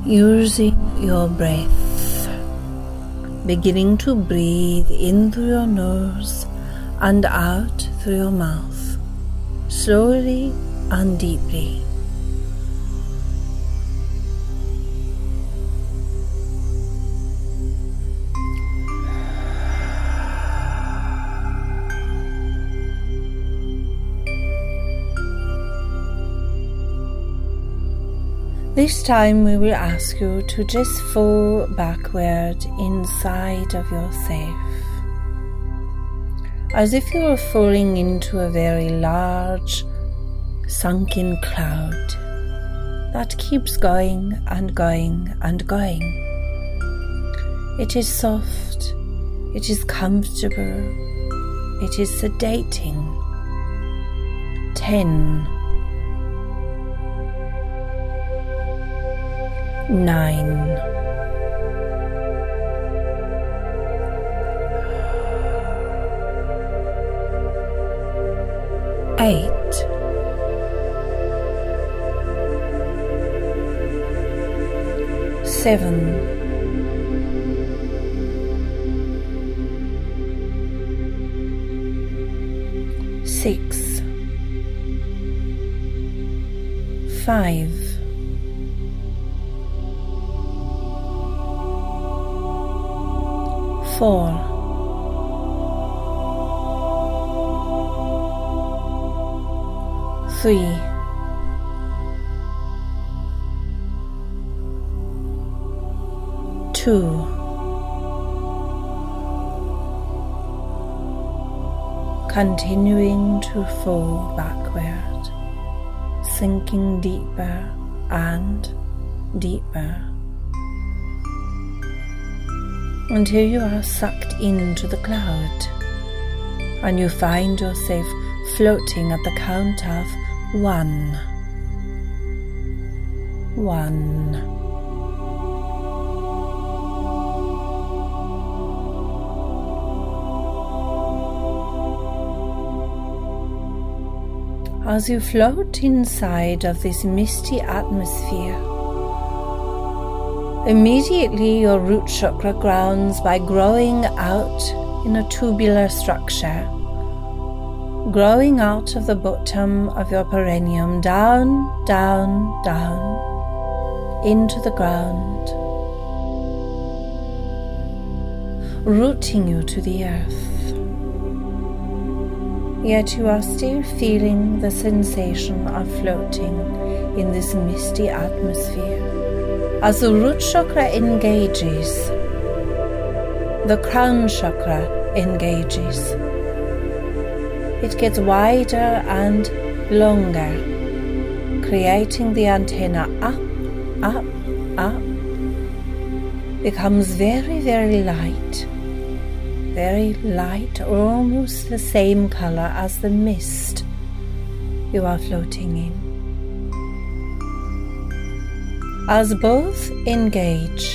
using your breath, beginning to breathe in through your nose and out through your mouth, slowly and deeply. This time we will ask you to just fall backward inside of yourself, as if you were falling into a very large, sunken cloud that keeps going and going and going. It is soft, it is comfortable, it is sedating. 10, 9, 8, 7, 6, 5, 4, 3, 2, continuing to fall backward, sinking deeper and deeper, until you are sucked into the cloud and you find yourself floating at the count of 1. 1. As you float inside of this misty atmosphere, immediately your root chakra grounds by growing out in a tubular structure, growing out of the bottom of your perineum, down, down, down, into the ground, rooting you to the earth. Yet you are still feeling the sensation of floating in this misty atmosphere. As the root chakra engages, the crown chakra engages. It gets wider and longer, creating the antenna up, up, up. Becomes very, very light, almost the same color as the mist you are floating in. As both engage,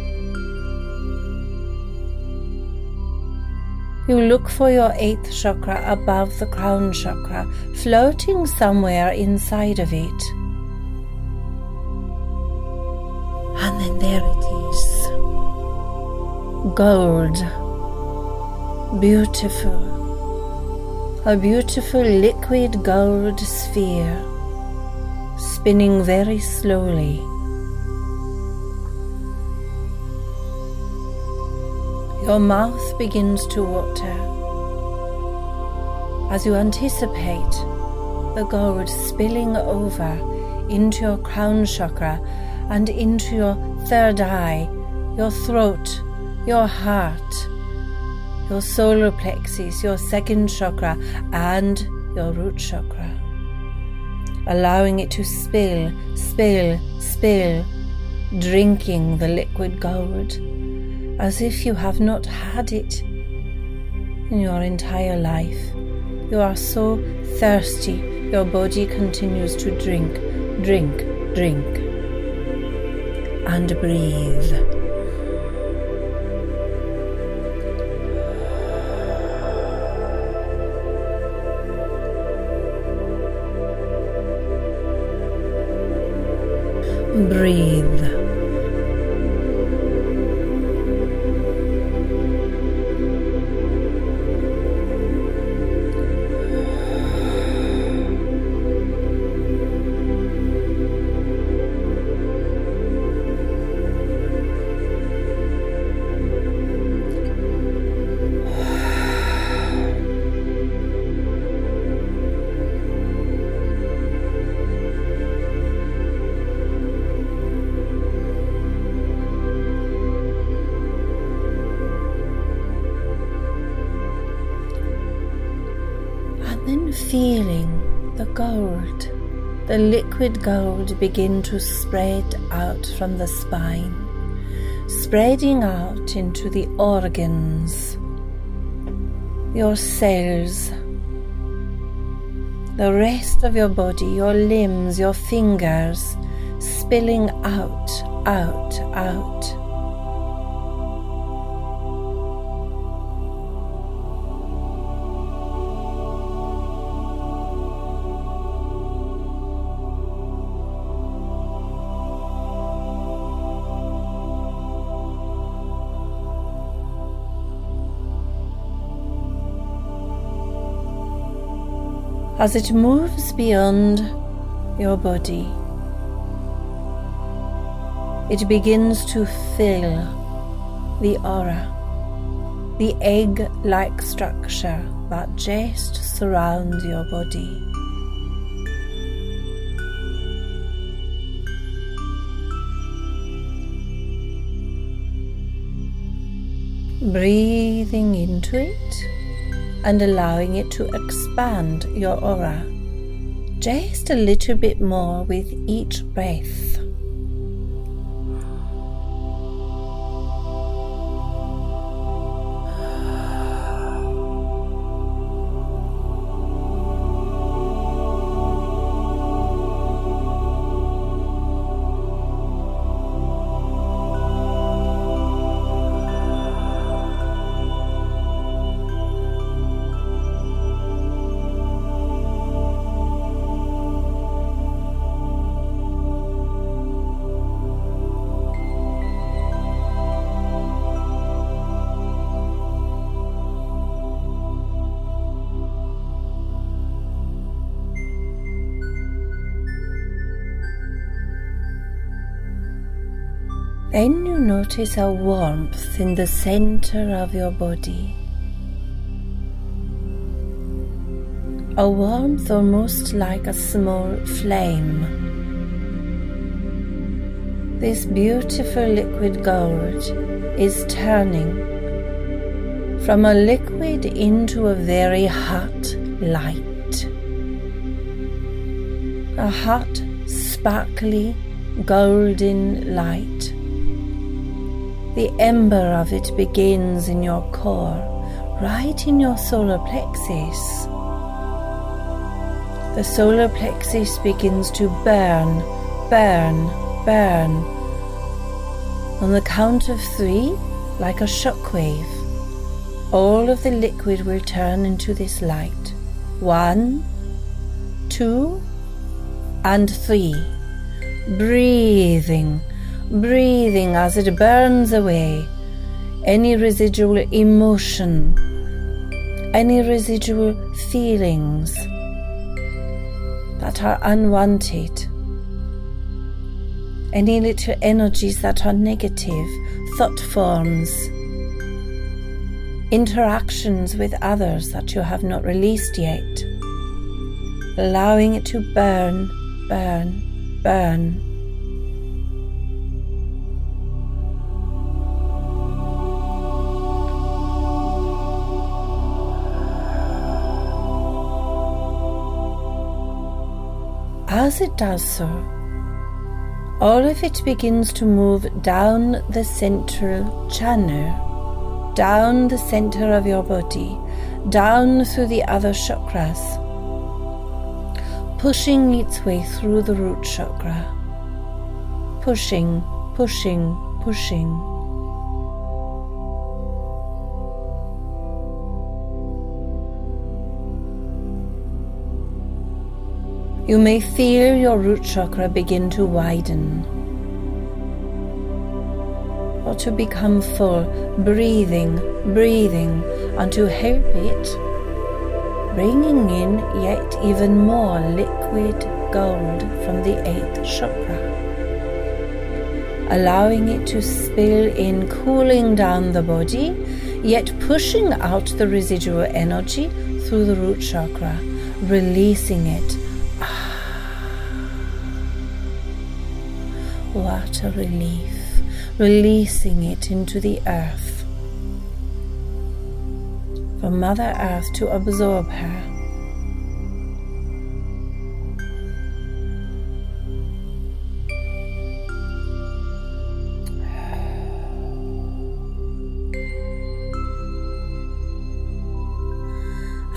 you look for your 8th chakra above the crown chakra, floating somewhere inside of it. And then there it is. Gold. Beautiful. A beautiful liquid gold sphere, spinning very slowly. Your mouth begins to water as you anticipate the gold spilling over into your crown chakra and into your 3rd eye, your throat, your heart, your solar plexus, your 2nd chakra, and your root chakra, allowing it to spill, spill, spill, drinking the liquid gold, as if you have not had it in your entire life. You are so thirsty, your body continues to drink, drink, drink, and breathe. Breathe. gold, the liquid gold, begin to spread out from the spine, spreading out into the organs, your cells, the rest of your body, your limbs, your fingers, spilling out, out, out. As it moves beyond your body, it begins to fill the aura, the egg-like structure that just surrounds your body. Breathing into it and allowing it to expand your aura just a little bit more with each breath. Then you notice a warmth in the center of your body. A warmth almost like a small flame. This beautiful liquid gold is turning from a liquid into a very hot light. A hot, sparkly, golden light. The ember of it begins in your core, right in your solar plexus. The solar plexus begins to burn, burn, burn. On the count of 3, like a shockwave, all of the liquid will turn into this light. 1, 2, and 3. Breathing as it burns away any residual emotion, any residual feelings that are unwanted, any little energies that are negative, thought forms, interactions with others that you have not released yet, allowing it to burn, burn, burn. As it does so, all of it begins to move down the central channel, down the center of your body, down through the other chakras, pushing its way through the root chakra, pushing, pushing, pushing. You may feel your root chakra begin to widen or to become full, breathing, and to help it, bringing in yet even more liquid gold from the 8th chakra, allowing it to spill in, cooling down the body, yet pushing out the residual energy through the root chakra, releasing it. What a relief, releasing it into the earth, for Mother Earth to absorb her.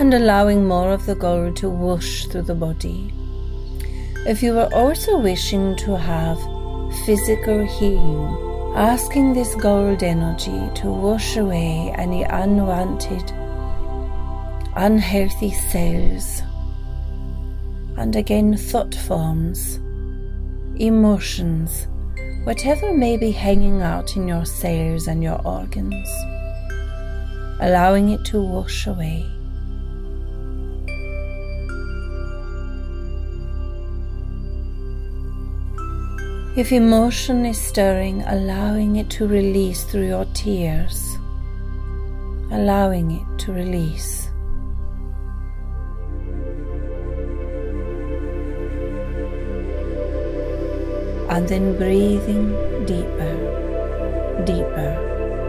and allowing more of the gold to whoosh through the body. If you are also wishing to have physical healing, asking this gold energy to wash away any unwanted, unhealthy cells, and again thought forms, emotions, whatever may be hanging out in your cells and your organs, allowing it to wash away. If emotion is stirring, allowing it to release through your tears, allowing it to release. And then breathing deeper, deeper.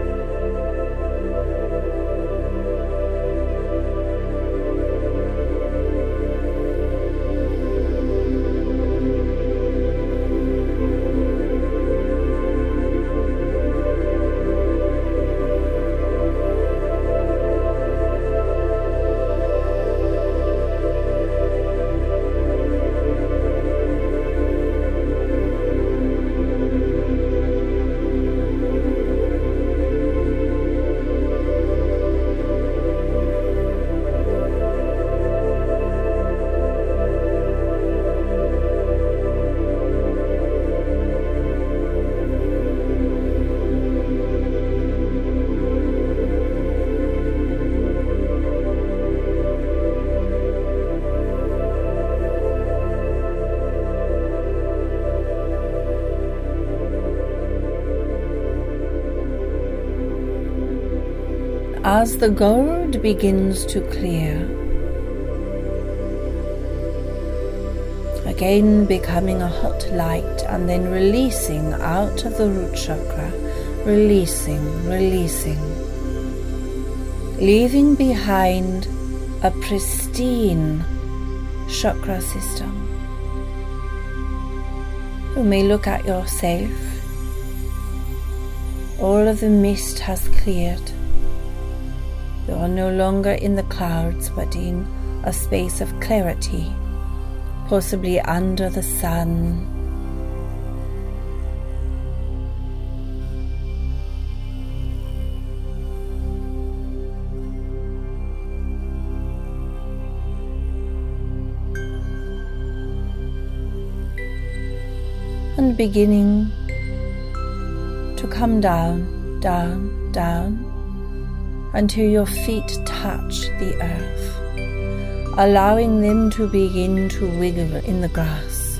As the gold begins to clear, again becoming a hot light and then releasing out of the root chakra, releasing, leaving behind a pristine chakra system. You may look at yourself. All of the mist has cleared. You are no longer in the clouds, but in a space of clarity, possibly under the sun. And beginning to come down, down, down, until your feet touch the earth, allowing them to begin to wiggle in the grass,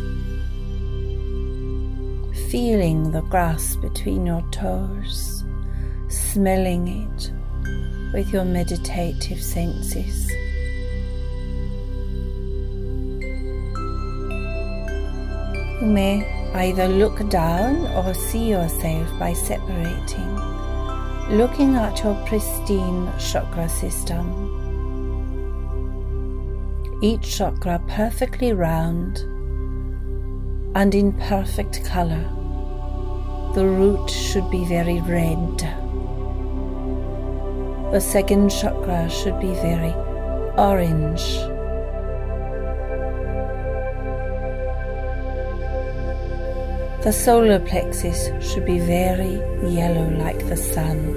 feeling the grass between your toes, smelling it with your meditative senses. You may either look down or see yourself by separating, looking at your pristine chakra system. Each chakra perfectly round and in perfect color. The root should be very red. The second chakra should be very orange. The solar plexus should be very yellow like the sun.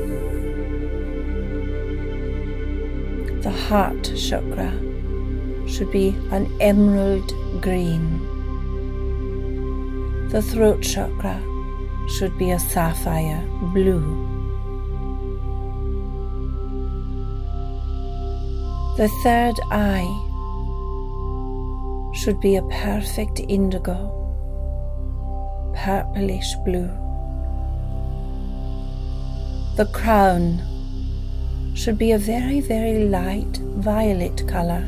The heart chakra should be an emerald green. The throat chakra should be a sapphire blue. The third eye should be a perfect indigo, purplish blue. The crown should be a very, very light violet color.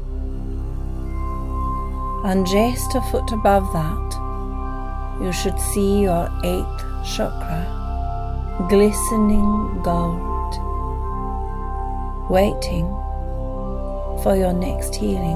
And just a foot above that, you should see your 8th chakra, glistening gold, waiting for your next healing.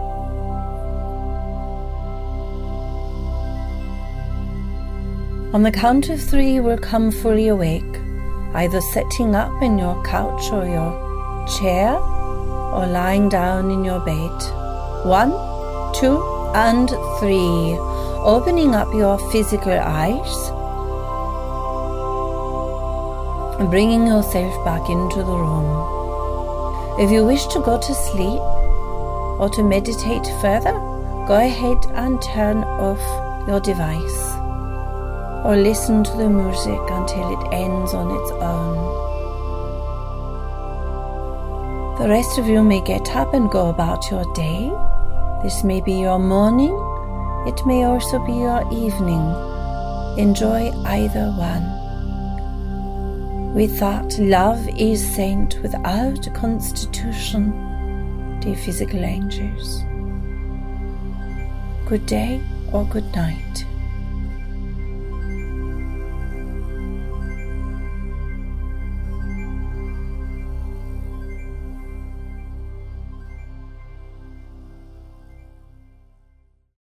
On the count of 3, you will come fully awake, either sitting up in your couch or your chair, or lying down in your bed. 1, 2, and 3. Opening up your physical eyes and bringing yourself back into the room. If you wish to go to sleep or to meditate further, go ahead and turn off your device or listen to the music until it ends on its own. The rest of you may get up and go about your day. This may be your morning, it may also be your evening. Enjoy either one. With that, love is sent without constitution, dear physical angels. Good day or good night.